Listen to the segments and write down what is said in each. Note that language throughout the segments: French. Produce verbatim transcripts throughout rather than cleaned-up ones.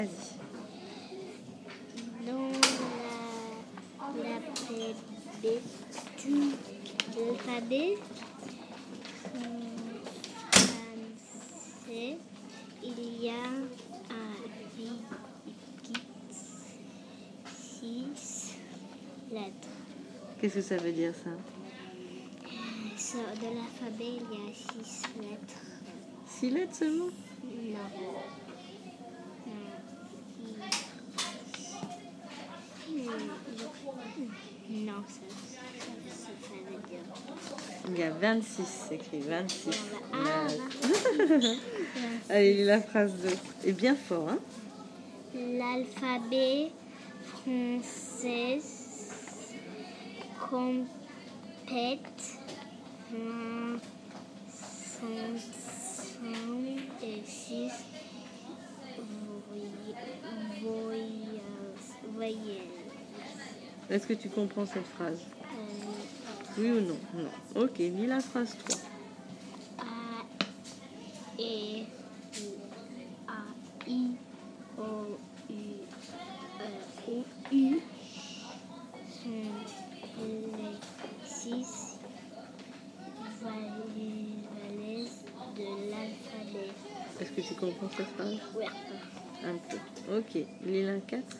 Vas-y. Dans la, l'alphabet du l'alphabet français, il y a six lettres. Qu'est-ce que ça veut dire ça? So, de l'alphabet, il y a six lettres. Six lettres seulement? Non. Non, ça, ça, ça, ça veut dire. Il y a vingt-six, c'est écrit vingt-six. Ah, Allez, lis la phrase deux. Et bien fort, hein? L'alphabet français complète soixante-six voyelles. Est-ce que tu comprends cette phrase? Euh, Oui ou non? Non. Ok, lis la phrase trois. A, E, A, I, O, U, E, O, U sont les six voyelles de l'alphabet. Est-ce que tu comprends cette phrase? Oui. Un peu. Ok, lis la quatre.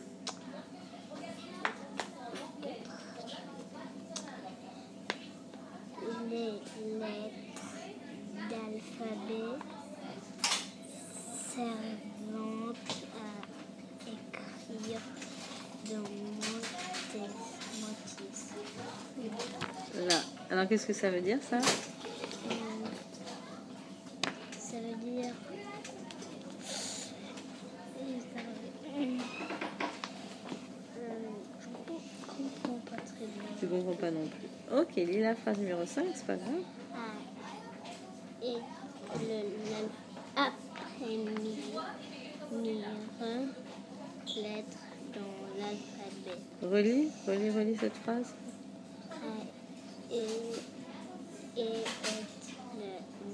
Les lettres d'alphabet servant à écrire des motifs. Là. Alors, qu'est-ce que ça veut dire, ça? Euh, ça veut dire... Euh, je ne comprends pas très bien. Tu comprends pas non plus. Ok, lis la phrase numéro cinq, c'est pas grave. Ah, et le après-midi, lettre dans l'alphabet. Relis, relis, relis cette phrase. Ah, et, et est le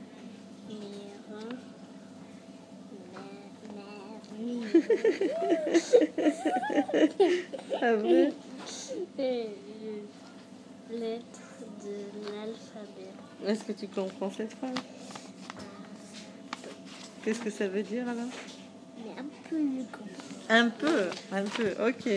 Ah vrai? Lettre de l'alphabet. Est-ce que tu comprends cette phrase? Qu'est-ce que ça veut dire alors? Mais un peu, je comprends. Un peu, un peu, ok.